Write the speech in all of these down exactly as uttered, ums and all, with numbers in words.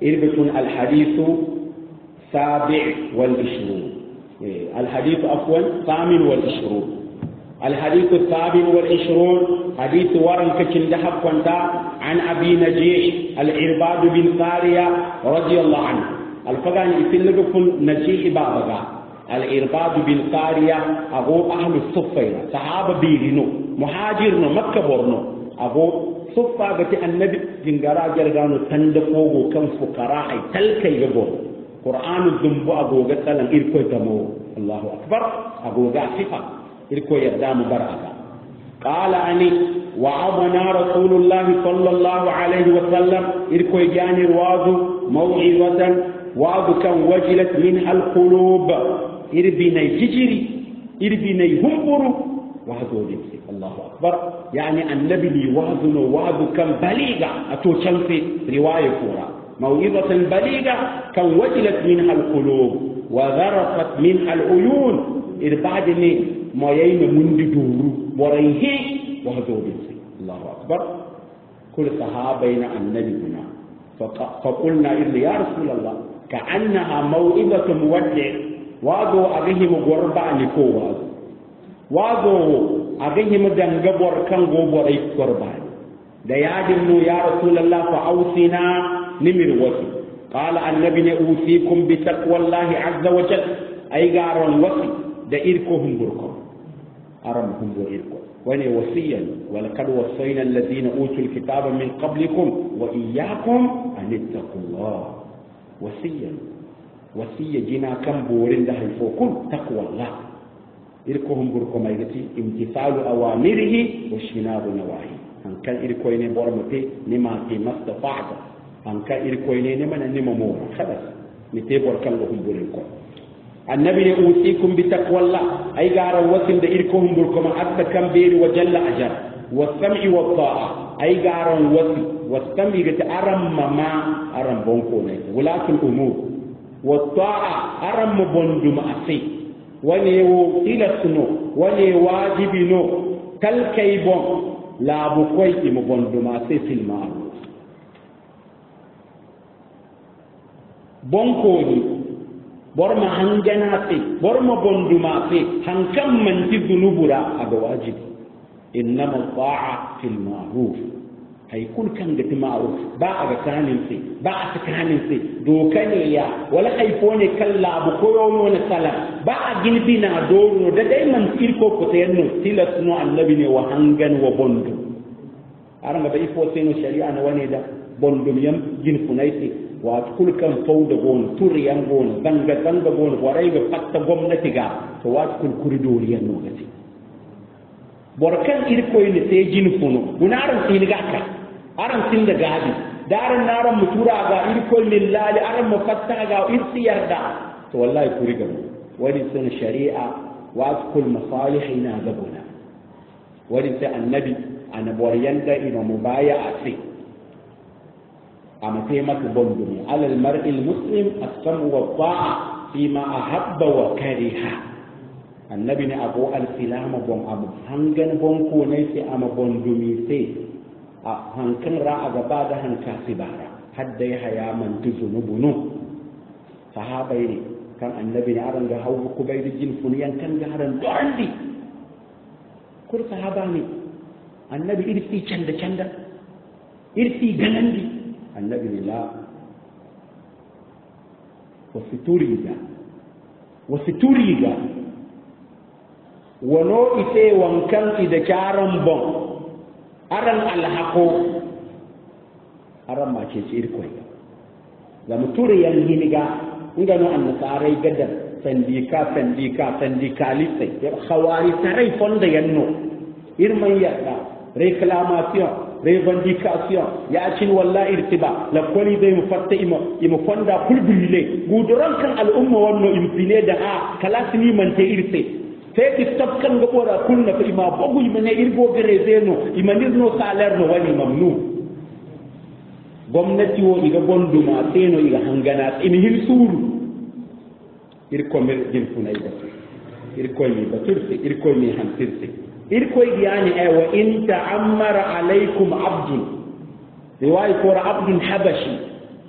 إربة الحديث سابع والعشرون الحديث عفوا ثامن والعشرون الحديث الثامن والعشرون حديث ورن كتن دحب كنتا عن أبي نجيح العرباد بن سارية رضي الله عنه الفقان يسلقكم نجيح بابغا العرباد بن سارية أبو أهل الصفين صحابة بيرنو مهاجرنو مكة برنو أبو صفة بتي النبي جنجرا جرغانو تندفوغو كم فقراء تلك يبور قرآن الذنب أبو غسلن إركو تمو الله أكبر أبو غاسفة إركو يردام برأة قال أني وعظنا رسول الله صلى الله عليه وسلم إركو يجاني روازو موعظة وعظ كان وجلت منها القلوب إربيني ججري إربيني همبرو وعظو جنسي الله أكبر يعني النبي لي وعظنا وعظ كان بليغة أتوشن في رواية فورا موعظة بليغة كان وجلت منها القلوب وذرفت منها العيون إربادني ما يين من دورو وريه وهذو بيسي الله أكبر كل صحابينا النبي هنا فقلنا إذ يا رسول الله كأنها موعظة مودع وادو أبيهم غربا نكو وادو وادو أبيهم دنجبور كان غبور أي غربا ديادنو يا رسول الله فأوصينا نمر وصي قال النبي أوصيكم بتقوى الله عز وجل أي غارون وصي دائركم بركم أرمهم وإركم وأنا وصيا ولقد وصينا الذين أوتوا الكتاب من قبلكم وإياكم أن اتقوا الله وصيا وصيا جنا كم بورين ده فوقكم تقوى الله إركهم بركم أيتي امتثال أوامره واجتناب نواهيه أن كان إركوين بورمتي نما ما استطعت أن كان إركوين نما نما مورا خلاص نتبور كان لهم بورينكم النبي أوصيكم بتقوى الله أي غار وسم ده إركهم بركم حتى كم بير وجل أجر والسمع والطاعة أي غار وسم والسمع أرم ما أرم بونكوني ولاة الأمور والطاعة أرم بندم أسي ونيو إلى سنو ونيو واجب نو كالكيبون لا بقوي مبندم أسي في المعروف بونكوني borma hangana fe borma bonduma fe hankam man ti dunubura aga wajibi innama ta'a fil ma'ruf hay kun kan ga ti ma'ruf ba aga kanin fe ba a kanin fe doka ne ya wala hay fone kalla bu koyo no na sala ba a gilbi na doro da dai man kirko ko tayanno tilas no annabi ne wa hangan wa bondu aranga ba ifo seno shari'a na wane da bondum yam gin funaiti wa kul kan fawda gon turiyan gon banga banga gon warai ga fatta gwamnati ga to wa kul kuridori yan no gati borkan irko ne sai jin funo gunaran sin ga ka aran sin da gadi daran naran mutura ga irko lillahi aran mufatta ga irtiyar da to wallahi kuriga wani sun shari'a wa kul masalihina gabuna wani sai annabi anaboriyan da ina mubaya'a sai أما تيمة بندني على المرء المسلم السمع والطاعة فيما أحب وكره النبي أبو السلام بوم أبو هنجن بوم كونيسي أما بندمي سي هنكن را أجباد هنكاسبارا حتى يحيى من تزنبنو صحابي كان النبي أرنج هاو كبير الجن فنيان كان جهرا دعندي كل صحاباني النبي إرسي چند چند إرسي جنندي النبي لا وستوريغا وستوريغا ونو إتي وانكان إذا كارم بون أرن الحقو أرن ما تشير كوي لما توري ينهينيغا نغانو أن نساري قدر سنديكا سنديكا سنديكا لسي خواري ساري فند ينو إرمان يألا réclamation revendication ya cin wallahi irtiba la koli be mu fatta ima ima fonda fulbile guduran kan al'umma wannan imfine da a kalasini man te irte sai ki stop kan ga bora kunna fa ima bogu imane irgo gare zeno imanizno salaire no wani mamnu gwamnati wo iga bonduma seno iga hangana imi hil suru irko mer jin funai ba irko mi baturse irko mi hantirse irkoy yani ay wa in ta'ammara alaykum abdun riwaya ko abdun habashi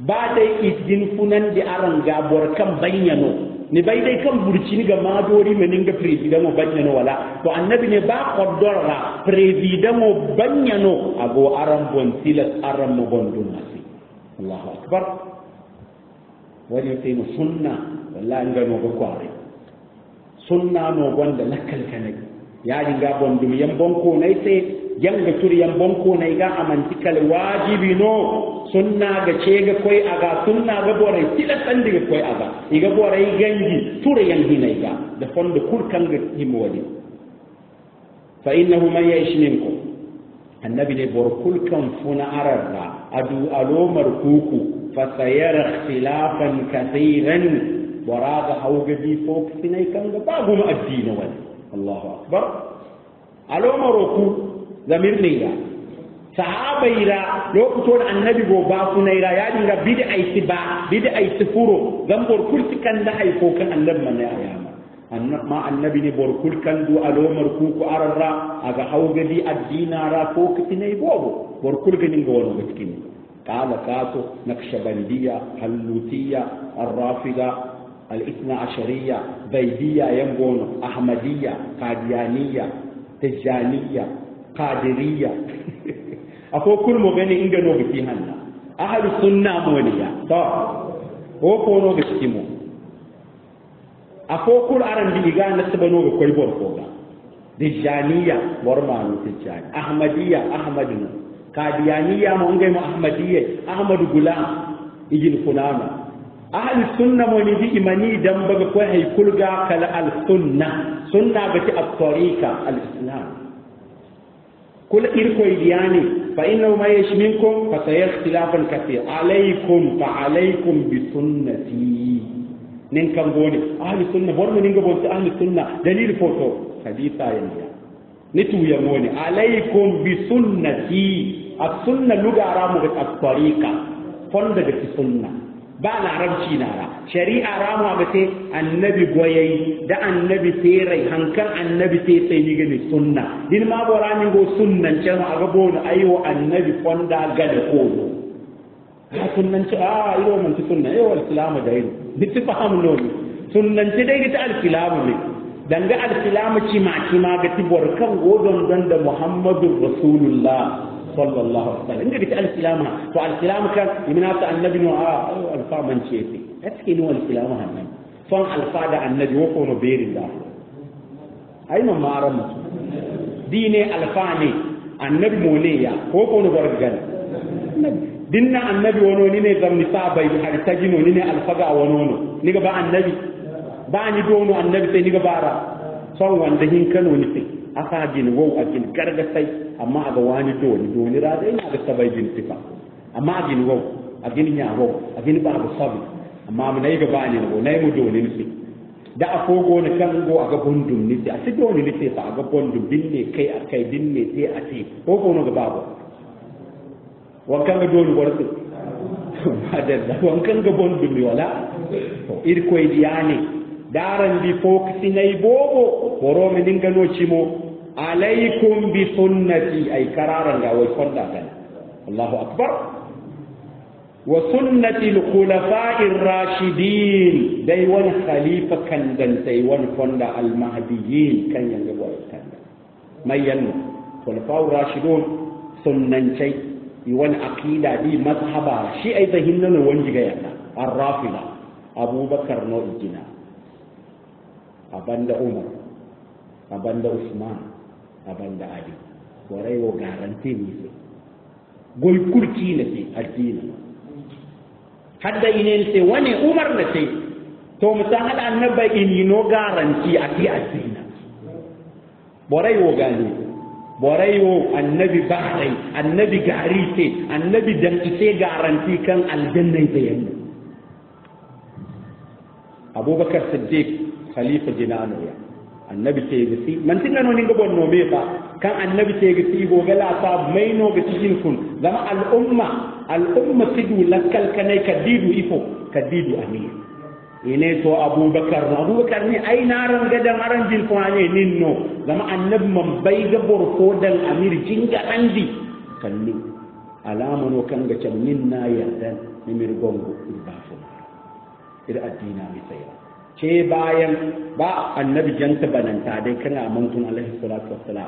ba dai idin funan di aran ga borkan banyano ni bai dai kan burci ni ga madori menin ga president mo banyano wala to annabi ne ba kodorra president mo banyano ago aran bon tilas aran mo bondun nasi Allahu akbar wani sai mu sunna wallahi ngano ga kware sunna no gonda nakal kanai ya dinga bondum yan bonko nai sai janga turi yan bonko nai ga amantikal wajibi no sunna ga ce ga koi aga sunna ga bore tila sandi ga koi aga iga bore gangi turi yan hinai ga da fondo kurkan ga himo wadi fa innahu man ya'ish minkum annabi ne bor kulkan funa ararra adu alomar kuku fa sayara ikhtilafan kathiran waraga hawgadi fok sinai kan ga babu addini wani Allahu akbar alomaroku zamir ne ga sahabaira lokacin annabi go ba kunaira ya dinga bid'a ba bid'a furo zan bor kulti kan da haifo kan annabi man ya yama annab ma annabi ne bor kul kan du alomar ku ku ararra aga hawgadi addinara ko kitinai bobo bor kul ganin ga wani gatkin qala kaso naqshbandiya halutiya arrafida الاثنى عشرية بيدية ينبون أحمدية قاديانية تجانية قادرية أكو كل مغني إنجنو بتيهنا أهل السنة مونية طب هو كونو بستيمو أكو كل أرن بيجان نسبنو بكوي بورفوغا تجانية ورمانو تجاني أحمدية أحمدنا قاديانية مونجي أحمدية أحمد غلام يجي الفنانة أهل السنة ونبي إيماني دم بقى هي كل جا كلا السنة سنة بتي الطريقة الإسلام كل إركوا إلياني فإنه ما يشمنكم فسير اختلافا كثير عليكم فعليكم بسنتي ننكم بوني أهل السنة برضو ننكم بوني أهل السنة دليل فوتو حديثا ينيا نتو يموني عليكم بسنتي السنة لغة رامو الطريقة فندق في السنة ba larabci na ra shari'a rama ba sai annabi goyayi da annabi sai hankan annabi sai sai ni gani sunna din ma borani go sunnan ce ma ga bono ayo annabi fonda ga da kodo ha sunnan ce a ayo mun ci sunna ayo al-islamu da yin bitti faham no sunnan ce dai ta al-islamu ne danga al-islamu ci ma ci ma ga tibor kan godon dan da muhammadur rasulullah sallallahu alaihi wasallam inda bita al-kilama to al-kilama kan yimina ta annabi no a alfa man ce ce aske no al-kilama hannan son alfa da annabi wo ko no berin da ai man maram dine alfa ne annabi mo ne ya ko ko no bargan dinna annabi wono ni ne zamni sabai har tajino ni ne alfa ga wono no ni ga ba annabi ba ni dono annabi sai ni ga bara son wanda hin kano ni sai aka jin wow a jin garga sai amma aga wani doni doni ra dai na ga sabai jin sifa amma jin wow a jin nya wow a jin ba ga sabi amma mun ai ga bani no nai mu doni ni da a fogo ne kan go aga bondum ni a ti doni ni sai fa aga bondum binne kai akai binne sai a ti ko ko no ga babo wa kan ga doni warsu madalla wa kan ga bondum ni wala to ir ko idiyani daran bi foksi nay bobo boro me dinga no cimo alaikum bi sunnati ay kararan ga way fonda kan Allahu akbar wa sunnati al-khulafa'i ar-rashidin dai wani khalifa kan dan sai wani fonda al-mahdiyyin kan yanga boy kan mayan khulafa'ur rashidun sunnan cai wani aqida di mazhaba shi ai zahinna no wani ga yana ar-rafida abubakar no ijina abanda umar abanda usman abanda ali warai wo garanti ni se goy kurti ne se addini hadda inen se wani umar ne se to musahal annabi in no garanti a ti addini warai wo gani warai wo annabi bahrai annabi gari se annabi dan ise garanti kan aljanna bayan abubakar siddiq khalifa jinano ya annabi tegisi man tingano ni ngobon no me fa kan annabi tegisi go gala ta maino ga cikin kun zama al umma al umma tidu lakal kanai kadidu ifo kadidu amir ine to abubakar abubakar ni ai naran gadan aran jin ko ane ninno zama annabi man bai ga borko dan amir jinga andi kalli alama no kan ga can minna yardan ni mir gongo ba fu ir addina mi tsaya ce bayan ba annabi janta bananta dai kana mantun alaihi salatu wassalam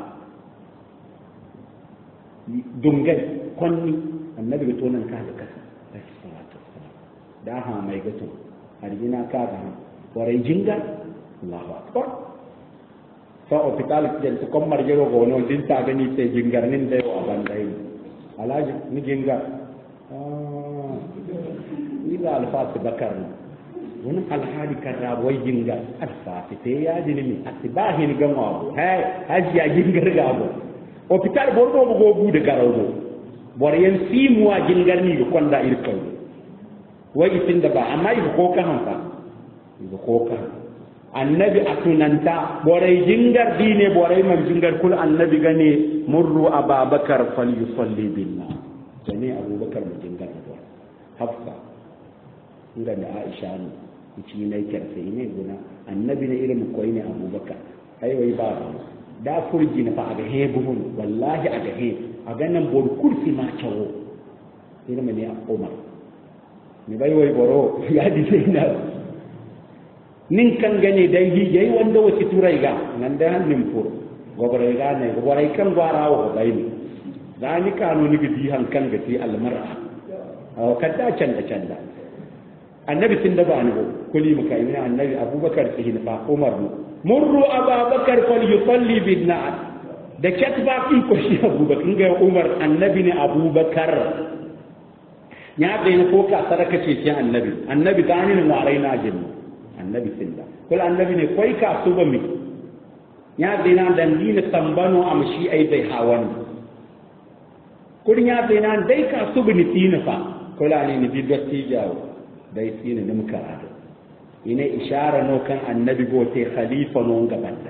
dungai konni annabi ga tonan ka da kasa alaihi salatu wassalam da ha mai gato arjina ka ga warai jinga Allahu akbar fa hospital jen to kom marjero go no din ta gani te jingar nin de o bandai alaji ni jingar ah ila alfas bakar wani alhali karra wai jingar alfas te ya dinimi asibahi ni gama abu hay hajiya jingar ga abu hospital bordo bo go bu de garawo boryen simuwa jingar ni ko konda irkaw wai itinda ba amma yi ko kan fa yi ko kan annabi atunanta borai jingar dine borai man jingar kul annabi gane murru ababakar falyusalli billah jani abubakar mu jingar da hafsa inda da aisha ne ci ne karfe ne guna annabi ne irin koyi ne abubakar ai wai ba da furji na fa aga hebu mun wallahi aga he aga nan bor kursi ma chawo irin ne umar ni bai wai boro ya di sai na nin kan gane dai hi yayi wanda wace turai ga nan da hannun fur gobarai ga ne gobarai kan gwara wa bai ne zani kanu ni gidi han kan gati almar'a aw kadda can da can da annabi tun da ba ni ko kuli muka yi annabi abubakar sai fa umar mu murru abubakar fal yusalli bin na'at da katba kin ko shi abubakar ga umar annabi ne abubakar ya bai ko ka saraka ce ce annabi annabi tani ne waraina jinnu annabi sinda kul annabi ne koi ka suba mi ya dina dan dina tambano amshi ai bai hawan kun ya dina dai ka suba ni tina fa kula ne ni bidwati jawo dai tina nim karado ine ishara no kan annabi gote khalifa no gabanda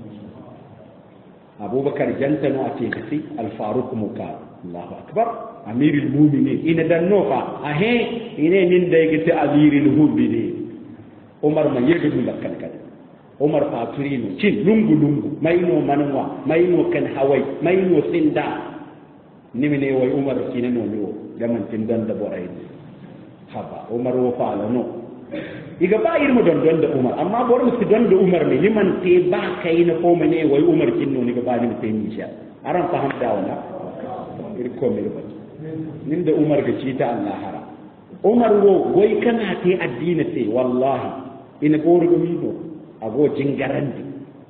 abubakar jantano ate kasi al faruq muka Allahu akbar amirul mu'minin ina dan no fa ahe ine nin dai gite amirul mu'minin umar man yega dum bakkal kal umar faturino cin lungu lungu mayno manwa mayno kan hawai mayno sinda nimine way umar kinano no gaman tin dan da boray haba umar wo faala no iga ba irmo don don da umar amma bor mu don da umar ne liman te ba kai na ko mane way umar kinno ni ga ba ni te ni sha aran faham da wala ir ko me ba nin da umar ga ci ta Allah hara umar wo goy kana te addina te wallahi ina boru mido ago jingarandi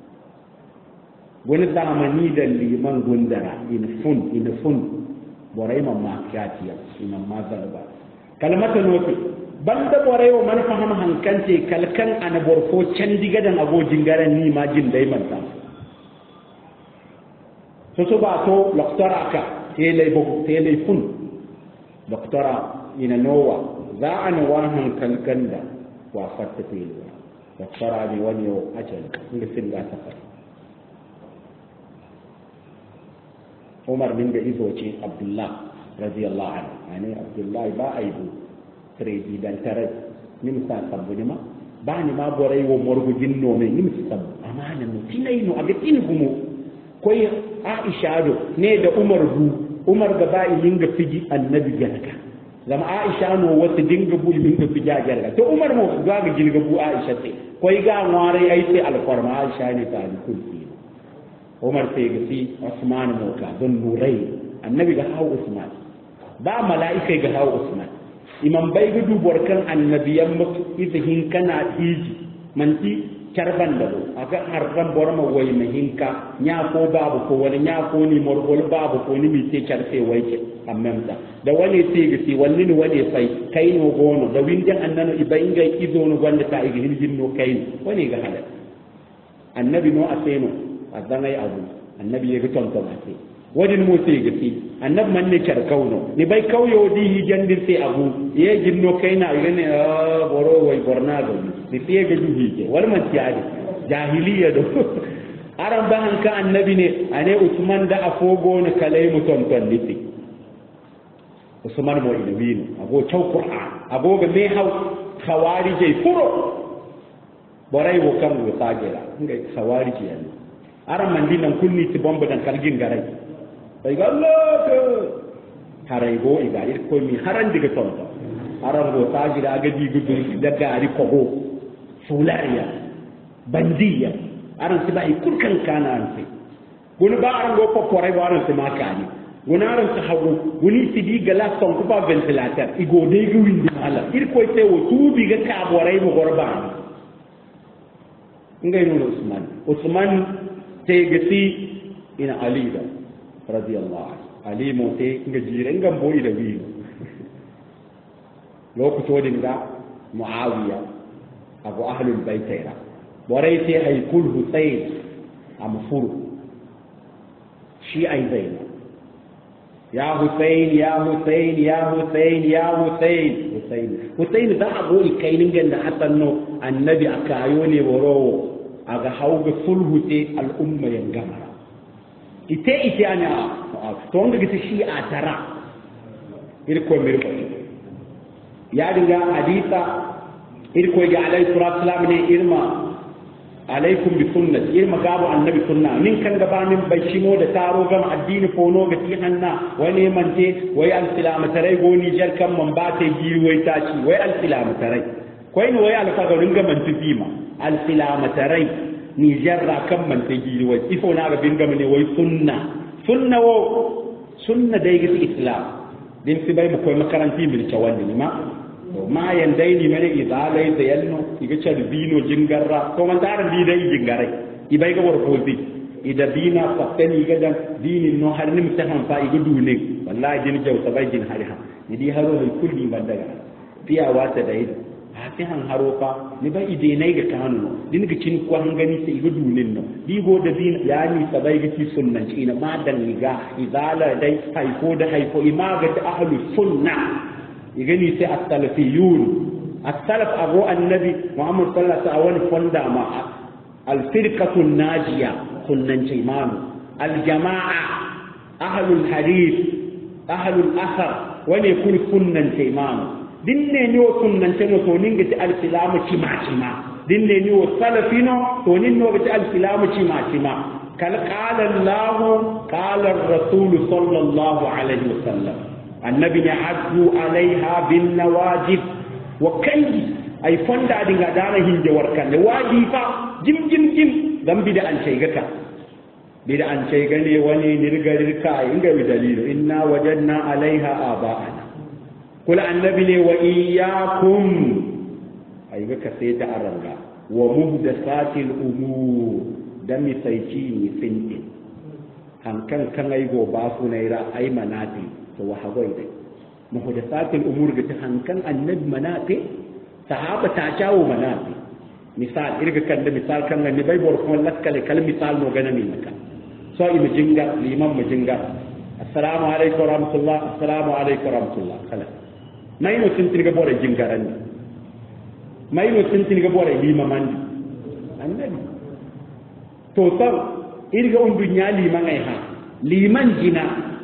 wani zamani da liman gundara in fun in fun borai mamma katiya imam mazalba kalmata nofi banda borai wa man fahama hankante kalkan ana borfo can digadan ago jingaran ni ma jin dai man ta so so ba to loktora ka tele bo tele fun loktora ina nowa za an wahan kalkanda wa fatta tele loktora ni wani yo ajal inda singa ta Umar bin da izo ce Abdullah radiyallahu anhu ane Abdullah ba aibu president tare nim sa sabbu ni ma ba ni ma borai wo morgu jinno me nim sabbu amana no tinai no aga tin gumo koy Aisha do ne da Umar bu Umar ga ba yin ga fiji annabi ganaka zama Aisha no wata dinga bu yin ga fiji jarga to Umar mo ga ga jinga bu Aisha sai koy ga ngware ai sai alfarma Aisha ne ta kulli Umar sai ga si Usman mo ka don nurai annabi ga hawo Usman ba mala'ikai ga hawo Usman imam bai gudu borkan annabiyan mutu izihin kana tiji manti karban da aga harban borma wai mahinka nya ko babu ko wani nya ko ni morgol babu ko ni mi te karfe waike ammamta da wani sai ga si wani ni wani sai kai no gono da windan annano ibainga izo no gonda ta igi hinjin no kai wani ga halal annabi no aseno azanai abu annabi ya giton to ate wadin mo sai gati annab man ne kar kauno ni bai kauyo di hijandir sai abu ye jinno kaina gane boro wai bornado ni sai ga duhi ke wal man tiade jahiliya do aran ba hanka annabi ne ane usman da afogo ne kalai muton ton liti usman mo idabino ago chaw qur'an ago ga me haw khawarije furo borai wo kam wo sagera ngai khawarije yani aran man dinan kunni ti bomba dan kalgin garai bai ga Allah ko harai go iga ir ko mi haran diga tonto aran go tajira ga di gudu da gari kogo fulariya bandiya aran si ba ikul kan kana anse gunu ba aran go popore ba aran si makani gunu aran si hawo guni si di gala son ku ba ventilator igo de gu windi ala ir ko te wo tubi ga ka borai mo gorba ngai no Usman Usman te gasi ina Ali da radiyallahu anhu Ali mo te nga jire nga boyi da wi lokuto din ga Muawiya abu ahlul baitayra borai te ay kul Husayn amfuru shi ay zaina ya Husayn ya Husayn ya Husayn ya Husayn Husayn Husayn da abu ikainin ganda hatanno annabi akayo ne borowo aga hawga sulhu te al umma yan gamara ite ite anya to wanda gita shi a tara irko mirko ya dinga hadisa irko ga alayhi salatu wasalam ne irma alaikum bi sunnati irma gabu annabi sunna min kan gabanin bai shimo da taro gam addini fono ga ti hanna wani mante wai al silamatarai goni jar kan man ba ta giri wai taci wai al silamatarai koi ne wai al fagarin ga man tufima al silamatarai ni jarra kan man ta giri wai ifo na ga binga ne wai sunna sunna wo sunna dai ga islam din si bai mu koy makaranti min tawalli ma ma yandai ni mene idalai da yalno iga char dino jingarra to man taran di dai jingare ibai ga warfozi ida dina fatani ga dan dinin no har nim tahan fa iga dune wallahi din jaw sabai din hari ha ni di haro da kulli bandaga fiya wata da ido ha sai han haro fa ni bai ide nai ga kanu din ga cin ko han gani sai iga dunin no di go da din yani sabai ga ci sunnan ci na ma dan niga idala dai haifo da haifo imaga ta ahlus sunna igani sai as-salafiyun as-salaf abu annabi muhammad sallallahu alaihi wasallam fonda ma al-firqatu an-najiya kunnan imanu al-jama'a ahlul hadith ahlul athar wani kun kunnan imanu dinne ni o kunnan tano to ninga ti al-islam cima cima dinne ni o salafino to ninno ti al-islam cima cima kal qala allah qala ar-rasul sallallahu alaihi wasallam annabi ne addu alaiha bin nawajib wa kai ay fonda dinga dana hinje warkande wadi fa jim jim jim dan bida an ce gaka bida an ce gane wani nirga rirka inga bi dalilu inna wajadna alaiha aba'ana kula annabi ne wa iyyakum ay gaka sai ta aranga wa muhdathatil umur dan mi sai ci ni finti hankan kan ay go ba su naira ay manati to wa hagoi dai muhdathatil umur ga hankan annabi manati sahaba ta jawo manati misal irga kan da misal kan ne bai bor ko lakkale kal misal no gana ni maka so imu jinga liman mu jinga assalamu alaikum warahmatullah assalamu alaikum warahmatullah kala mai no tintin ga bore jingaran mai no tintin ga bore limaman annabi to sar irga on dunya liman ai ha liman jina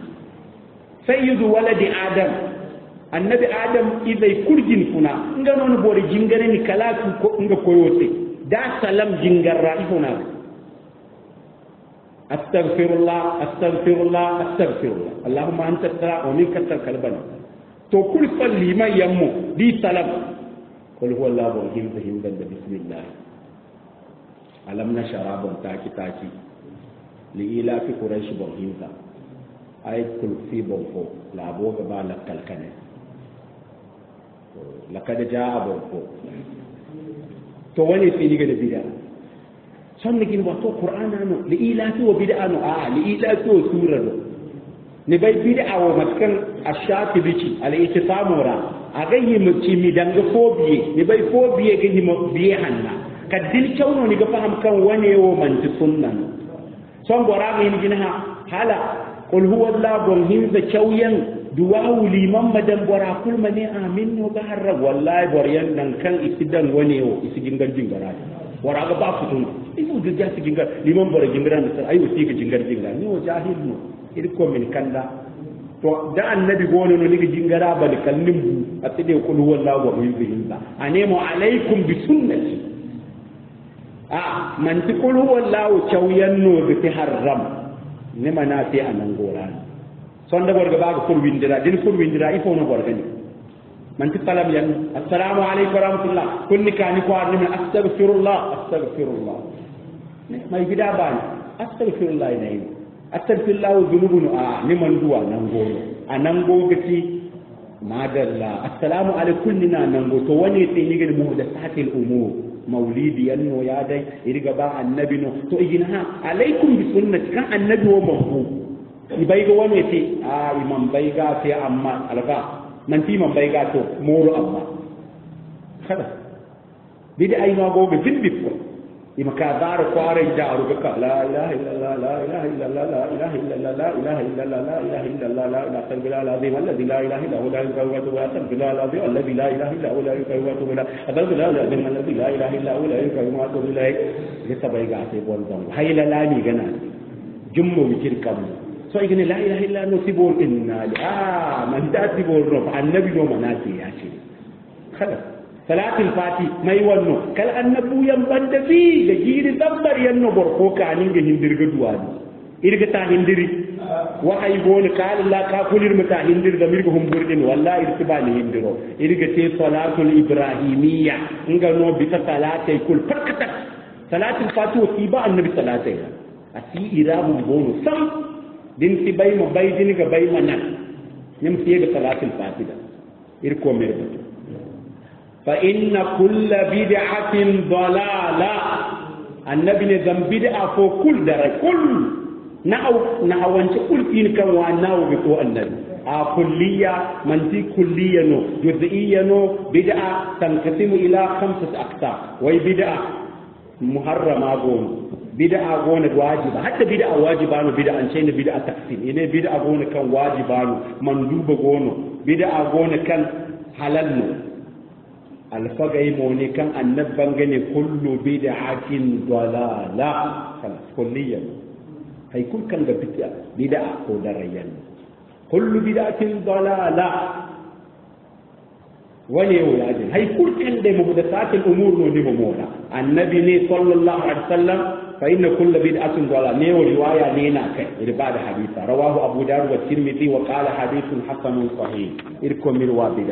sayyidu waladi adam annabi adam idai kurjin kuna nga non bore jingare ni kala ko nga koyote da salam jingarra ifuna astaghfirullah astaghfirullah astaghfirullah allahumma anta tara wa minka kalbana to kul salli ma yammu di salam qul huwallahu ahad himdan bismillah alam nashara bon taki taki li ila fi quraish bon himda ay kul fi bon fo la bo ga ba la kalkane laqad jaa bon fo to wani fi diga da bid'a son nigin wato qur'ana no li ila fi wa bid'a no a li ila fi wa sura no ni bai bid'a wa matkan ashati bici al ittisamura agayi mu ci mi danga fobiye ni bai fobiye ga ni mo biye hanna kadil chawno ni ga faham kan wane wo man ti sunna son gora ga ni jinha hala qul huwa allah gon hinza chawyan duwawu liman madan bora kulma ne amin no ga harra wallahi boryan nan kan isidan wane wo isigin garjin gara bora ga ba futun ibu da ja sigin gar liman bora jingira ne sai ayu siga jingar jinga ni wo jahil no idi ko min kanda to da annabi gono no ni jingara ba ni kallin bu atide qul huwa allah wa hinza anemo alaikum bi sunnati a man ti qul huwa allah chawyan no bi haram ne mana sai anan gora son da borga ba ko windira din ko windira ifo no borga ni man ti salam yan assalamu alaykum wa rahmatullah kunni kani ko arni min astaghfirullah astaghfirullah mai gida bani astaghfirullah ne astaghfirullah dhunubun a ni man duwa nan gono anan gogati madalla assalamu alaykum ni nan go to wani sai ni ga mu da satil umur maulidi yanno ya dai irga ba annabi no to igina ha alaikum bi sunnati kan annabi wa mafu ibai ga wani sai a imam bai ga sai amma alga nan ti man bai ga to moro amma kada bidi ai ma go ga jibbi ko ima ka dar kware da ruga ka la ilaha illallah la ilaha illallah la ilaha illallah la ilaha illallah la ilaha illallah la ilaha illallah la ilaha illallah la ilaha illallah la ilaha illallah la ilaha illallah la ilaha illallah la ilaha illallah la ilaha illallah la ilaha illallah la ilaha illallah lisa bai ga sai bon don hayla la ni gana jummo wikir kam so igene la ilaha illallah no sibol inna ah man da sibol no annabi no manati ya ce kada salatul fati mai wanno kal annabu yan banda bi da giri dabbar yanno borko ka ninga hindirga duwani irga ta hindiri wa ay gon kal la ka kulir mata hindir da mirga humburdin wallahi irtibani hindiro irga te salatul ibrahimiyya inga no bi ta salatai kul fakata salatul fati wa tiba annabi salatai asi irabu bono sam din ti bay mo bay din ga bay manan nim ti ga salatul fati da irko merba فإن كل بدعة ضلالة النبي نظام بدعة فو كل درجة كل نأو نأو أنت كل إن كان واناو بتو النبي آه كلية منتي كلية نو جزئية نو بدعة تنقسم إلى خمسة أقسام وهي بدعة محرمة قول بدعة قول واجبة حتى بدعة واجبة نو بدعة أنشين بدعة تقسيم إنه بدعة قول كان واجبة نو مندوب قول بدعة قول كان حلال نو alfagai mone kan annabban gane kullu bid'atin dalala kan kulliyan hay kun kan da bid'a bid'a ko darayan kullu bid'atin dalala wani wulaji hay kun kan da muhdathatil umur no ni mola annabi ne sallallahu alaihi wasallam fa inna kullu bid'atin dalala ne riwaya ne na kai irba da hadisa rawahu abu dawud wa tirmidhi wa qala hadithun hasanun sahih irko mirwa bid'a